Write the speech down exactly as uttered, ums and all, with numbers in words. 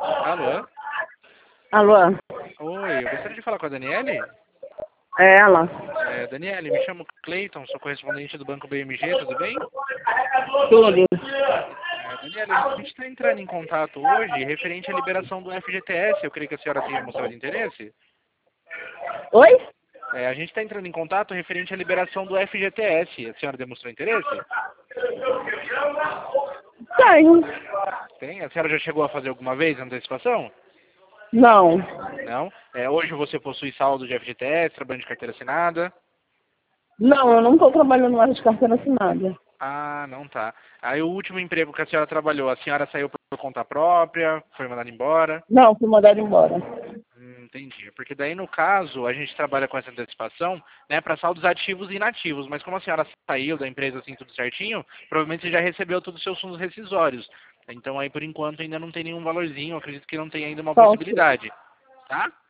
Alô? Alô? Oi, eu gostaria de falar com a Daniele. É ela? É, Daniele, me chamo Cleiton, sou correspondente do Banco B M G, tudo bem? Tudo. É, Daniele, a gente está entrando em contato hoje referente à liberação do F G T S, eu creio que a senhora tenha mostrado interesse. Oi? É, a gente está entrando em contato referente à liberação do F G T S, a senhora demonstrou interesse? Tenho. Tem? A senhora já chegou a fazer alguma vez a antecipação? Não. Não? É, hoje você possui saldo de F G T S, trabalhando de carteira assinada? Não, eu não estou trabalhando mais de carteira assinada. Ah, não tá. Aí o último emprego que a senhora trabalhou, a senhora saiu por conta própria, foi mandada embora? Não, fui mandada embora. Hum, entendi. Porque daí, no caso, a gente trabalha com essa antecipação, né, para saldos ativos e inativos. Mas como a senhora saiu da empresa assim tudo certinho, provavelmente você já recebeu todos os seus fundos rescisórios. Então aí, por enquanto, ainda não tem nenhum valorzinho. Eu acredito que não tem ainda uma Só, possibilidade. Tá?